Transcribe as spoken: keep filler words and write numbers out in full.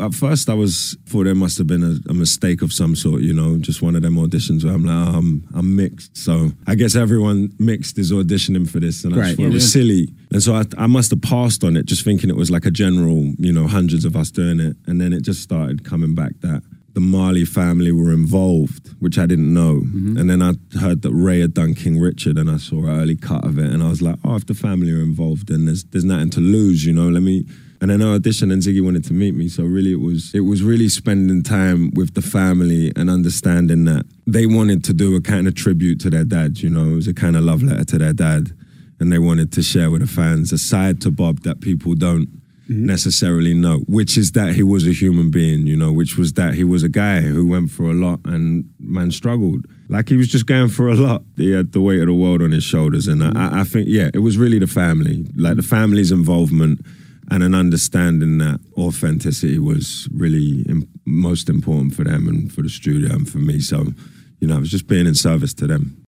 at first I was thought there must have been a, a mistake of some sort, you know, just one of them auditions where I'm like, oh, I'm, I'm mixed. So I guess everyone mixed is auditioning for this, and I Right, just thought yeah, it was yeah. silly. And so I, I must have passed on it, just thinking it was like a general, you know, hundreds of us doing it. And then it just started coming back that the Marley family were involved, which I didn't know. Mm-hmm. And then I heard that Ray had done King Richard, and I saw an early cut of it, and I was like, oh, if the family are involved, then there's there's nothing to lose, you know, let me... And then I auditioned and Ziggy wanted to meet me. So really it was it was really spending time with the family and understanding that they wanted to do a kind of tribute to their dad, you know, it was a kind of love letter to their dad. And they wanted to share with the fans a side to Bob that people don't Mm-hmm. necessarily know, which is that he was a human being, you know, which was that he was a guy who went through a lot and man struggled. Like he was just going through a lot. He had the weight of the world on his shoulders. And mm-hmm. I, I think, yeah, it was really the family, like the family's involvement and an understanding that authenticity was really im- most important for them and for the studio and for me. So, you know, I was just being in service to them.